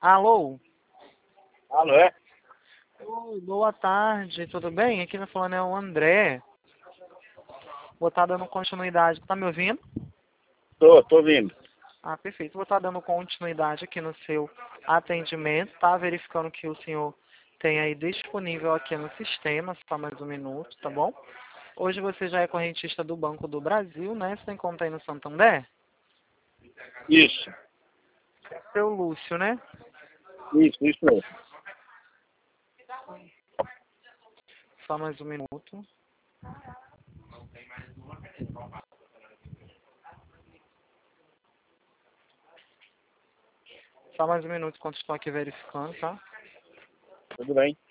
Alô? Alô, é? Oi, boa tarde, tudo bem? Aqui me falando é o André. Vou estar dando continuidade. Tá me ouvindo? Tô ouvindo. Ah, perfeito. Vou estar dando continuidade aqui no seu atendimento, tá? Verificando que o senhor tem aí disponível aqui no sistema, só mais um minuto, tá bom? Hoje você já é correntista do Banco do Brasil, né? Você tem conta aí no Santander? Isso, Seu Lúcio, né? isso mesmo. Só mais um minuto. Só mais um minuto enquanto estou aqui verificando, tá? Tudo bem.